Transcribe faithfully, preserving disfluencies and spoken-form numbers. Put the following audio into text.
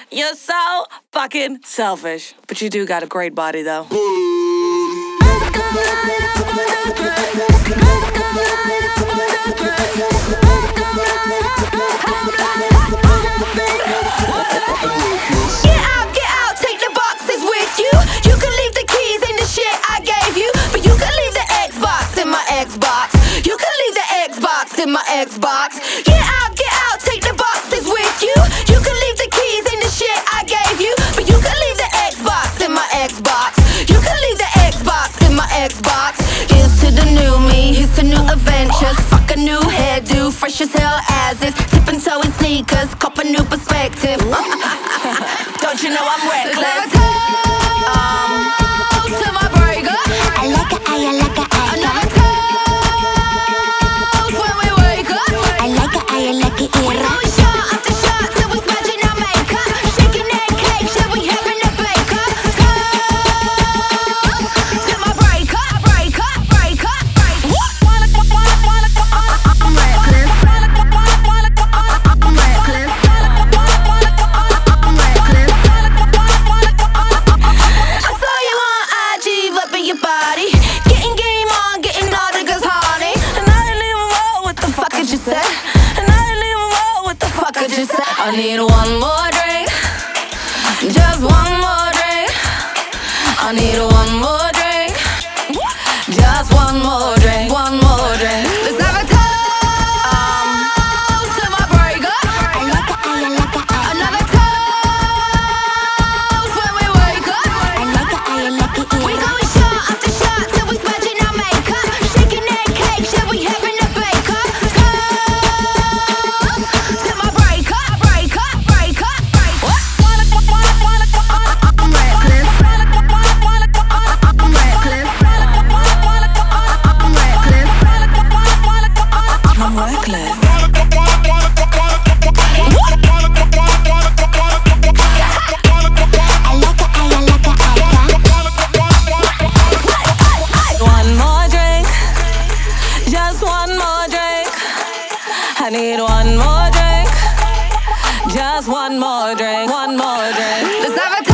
You're so fucking selfish. But you do got a great body, though. In my Xbox, get out, get out, take the boxes with you. You can leave the keys in the shit I gave you, but you can leave the Xbox in my Xbox. You can leave the Xbox in my Xbox. Here's to the new me, here's to new adventures. Fuck a new hairdo, fresh as hell as is. Tipping toe in sneakers, cop a new perspective. Don't you know I'm reckless? Um, to my burger. I like it, I like it, I like it. I need one more drink, just one more drink. I need one more drink, just one more drink, one more drink. Let's have a toast to my burger. I like it, I like it, I another toast when we wake up. I like it, I like it, we going shot after shot till we smudging our makeup. Shaking that cake, shit we having a bake up. Toast to my burger. I need one more drink, just one more drink, one more drink. Let's have a